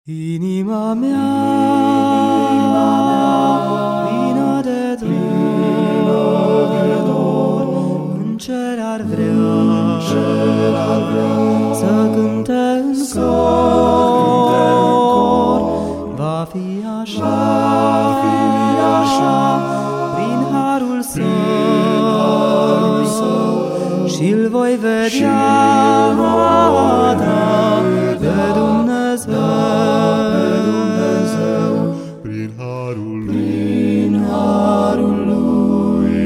Inima mea, plină de dor, în cer ar vrea să cânte în cor. Va fi așa, prin harul său, și-l voi vedea pe Dumnezeu. Prin harul lui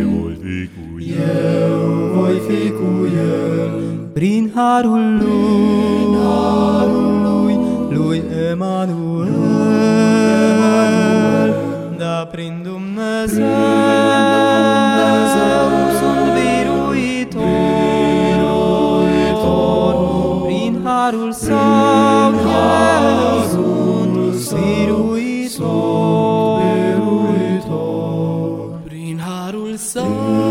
voi fi cu el. Prin harul lui Emanuel, da, prin Dumnezeu sunt biruitor. Prin harul său eu sunt biruitor. Prin harul său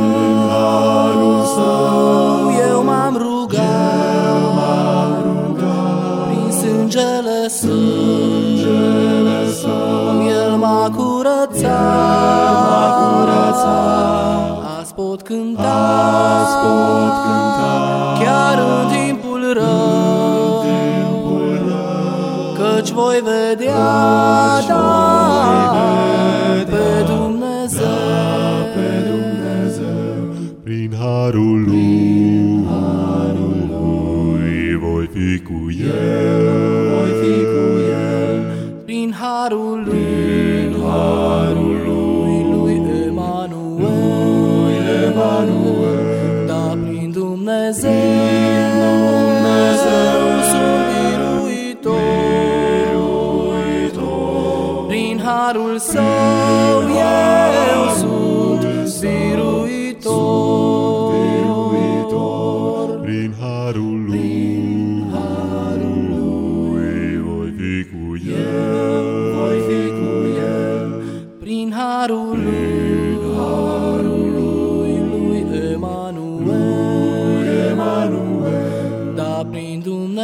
eu m-am rugat, prin sângele său el m-a curățat. Azi pot cânta chiar în timpul rău, căci voi vedea pe Dumnezeu. Prin harul lui voi fi cu el. Prin harul lui Emanuel, da, prin Dumnezeu sunt biruitor. Prin harul său eu sunt biruitor. Prin harul lui voi fi cu el. Prin harul lui Emanuel, da, prin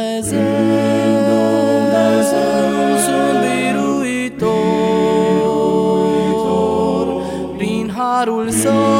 Dumnezeu sunt biruitor. Prin harul său